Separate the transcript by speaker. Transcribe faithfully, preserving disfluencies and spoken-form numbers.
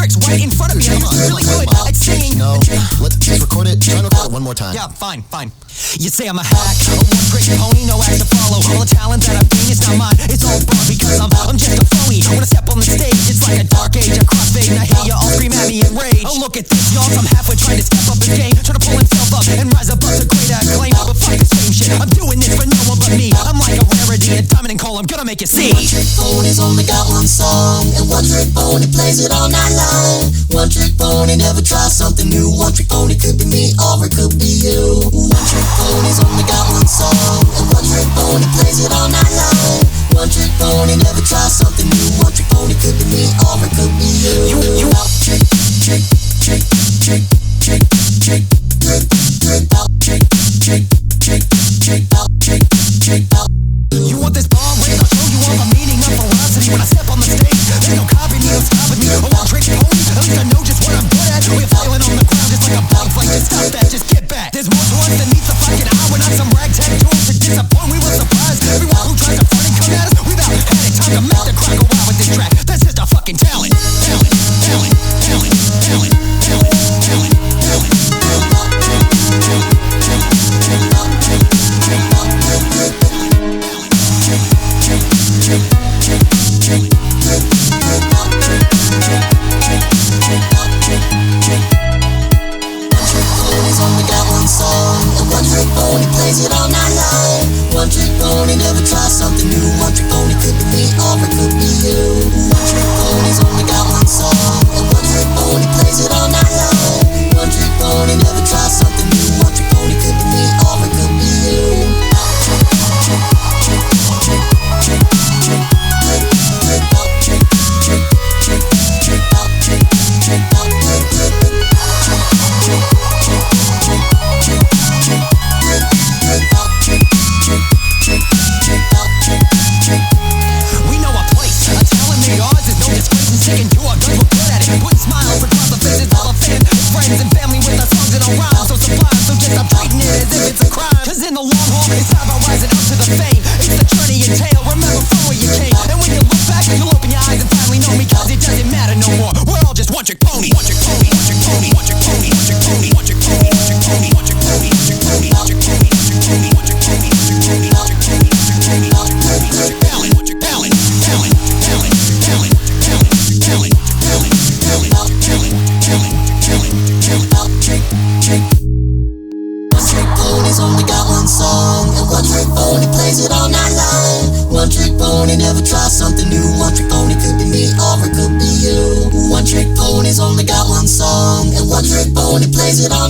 Speaker 1: lyrics right in front of me. I'm really good at saying.
Speaker 2: No, let's just record it. Try and record it one more time.
Speaker 1: Yeah, fine, fine. You say I'm a hack, a one-trick pony, no act to follow. All the talent that I've gained is not mine. It's all brought because I'm, I'm just a phony. When I step on the stage, it's like a dark age, a crossfade, and I hear you all scream at me in rage. Oh, look at this, y'all. I'm halfway trying to step up his game, trying to pull himself up and rise above to greater acclaim. But fuck the same shit. I'm doing this for no one but me. I'm like a rarity, a diamond and coal. I'm gonna make you see.
Speaker 3: One trick pony's only got one song, and one trick pony plays it all night long. One trick pony never tries something new. One trick pony could be me or it could be you. One trick pony's only got one song, and one trick pony plays it all night long. One trick pony never tries something new. One trick pony could be me or it could be you. You, you, trick, trick, trick, trick, trick, trick, trick, trick, trick, trick, trick, trick, trick, trick, trick.
Speaker 1: You want this bomb race? I'll show you all the meaning of velocity. When I step on the stage, there's no copy, no stopping me. A one-trick pony, at least I know just what I'm good at. We're flailing on the ground just like a bug fight. Just stop that, just get back. There's more to us than meets the fucking eye. We're not some ragtag tools to disappoint. We will surprise everyone who tries to front and come at us. We've had it time to make the crowd go wild with this track. That's just a fucking talent. Talent, talent, talent, talent, talent, talent, talent, Pony's only got one song, and one trick pony plays it all night long. One trick pony never tries something new. One trick pony could be me or it could be you. One trick pony's only got one song, and one trick pony plays it all night long. One trick pony never tries something new. One trick pony could be me or it could be you. Trick, trick, trick, trick, trick, trick, trick, trick, trick, trick, trick, trick, trick, trick, trick, trick. We know our place. A talent made ours is no disgrace. And sticking to our guns, we're good at it. Putting smiles across the faces of our fans, friends and family with our songs that don't rhyme. So sublime, so just I'm treating it as if it's a crime. Cause in the long haul, it's not about rising up to the fame. It's the journey you tale. Remember from where you came. And when you look back, you'll open your eyes and finally know me. Cause it doesn't matter no more. We're all just one trick pony. One trick pony. One trick pony. One trick pony. One trick pony. One trick pony. One trick pony. One trick pony. One trick pony. One trick pony. One trick pony. One trick pony. One trick pony. One trick pony. One trick pony. One trick pony. One trick pony. Talent. One trick talent. Talent. Talent. Talent. Talent. Talent. Talent. Talent. Talent. Talent. Talent. Talent. Trick. Trick. One trick pony's only got one song, and one trick pony plays it all night long. One trick pony never tries something new. One trick pony could be me or it could be you. One trick pony's only got one song, and one trick pony plays it all